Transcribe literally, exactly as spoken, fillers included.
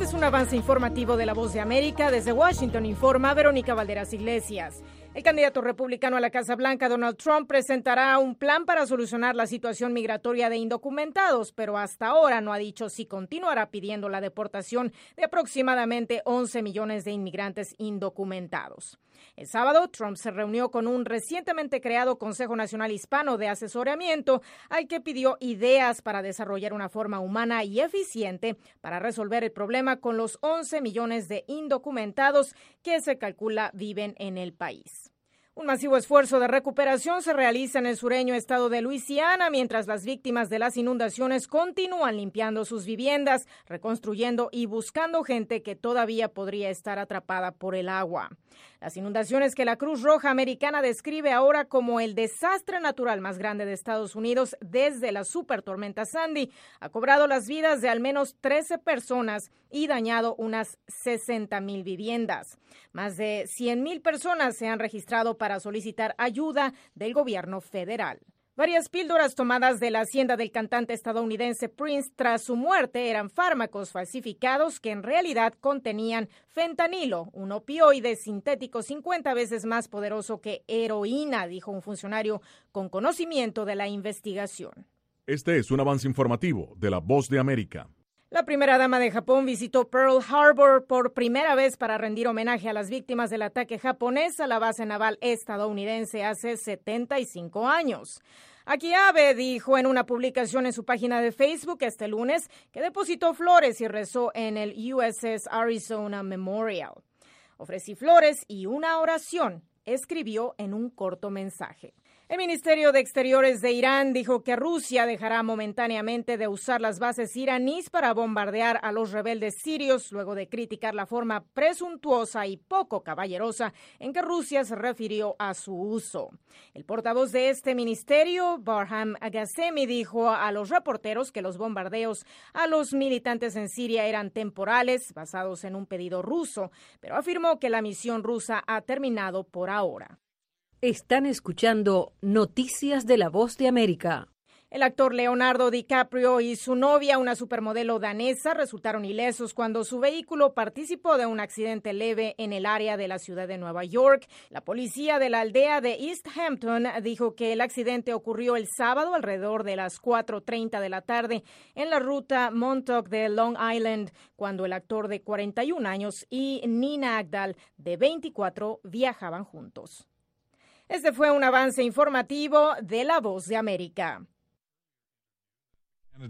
es un avance informativo de La Voz de América. Desde Washington informa Verónica Valderas Iglesias. El candidato republicano a la Casa Blanca, Donald Trump, presentará un plan para solucionar la situación migratoria de indocumentados, pero hasta ahora no ha dicho si continuará pidiendo la deportación de aproximadamente once millones de inmigrantes indocumentados. El sábado, Trump se reunió con un recientemente creado Consejo Nacional Hispano de Asesoramiento, al que pidió ideas para desarrollar una forma humana y eficiente para resolver el problema con los once millones de indocumentados que se calcula viven en el país. Un masivo esfuerzo de recuperación se realiza en el sureño estado de Luisiana, mientras las víctimas de las inundaciones continúan limpiando sus viviendas, reconstruyendo y buscando gente que todavía podría estar atrapada por el agua. Las inundaciones que la Cruz Roja Americana describe ahora como el desastre natural más grande de Estados Unidos desde la supertormenta Sandy ha cobrado las vidas de al menos trece personas y dañado unas sesenta mil viviendas. Más de cien mil personas se han registrado para solicitar ayuda del gobierno federal. Varias píldoras tomadas de la hacienda del cantante estadounidense Prince tras su muerte eran fármacos falsificados que en realidad contenían fentanilo, un opioide sintético cincuenta veces más poderoso que heroína, dijo un funcionario con conocimiento de la investigación. Este es un avance informativo de La Voz de América. La primera dama de Japón visitó Pearl Harbor por primera vez para rendir homenaje a las víctimas del ataque japonés a la base naval estadounidense hace setenta y cinco años. Aki Abe dijo en una publicación en su página de Facebook este lunes que depositó flores y rezó en el U S S Arizona Memorial. Ofrecí flores y una oración, escribió en un corto mensaje. El Ministerio de Exteriores de Irán dijo que Rusia dejará momentáneamente de usar las bases iraníes para bombardear a los rebeldes sirios, luego de criticar la forma presuntuosa y poco caballerosa en que Rusia se refirió a su uso. El portavoz de este ministerio, Barham Aghasemi, dijo a los reporteros que los bombardeos a los militantes en Siria eran temporales, basados en un pedido ruso, pero afirmó que la misión rusa ha terminado por ahora. Están escuchando Noticias de La Voz de América. El actor Leonardo DiCaprio y su novia, una supermodelo danesa, resultaron ilesos cuando su vehículo participó de un accidente leve en el área de la ciudad de Nueva York. La policía de la aldea de East Hampton dijo que el accidente ocurrió el sábado alrededor de las cuatro treinta de la tarde en la ruta Montauk de Long Island, cuando el actor de cuarenta y un años y Nina Agdal, de veinticuatro, viajaban juntos. Este fue un avance informativo de La Voz de América.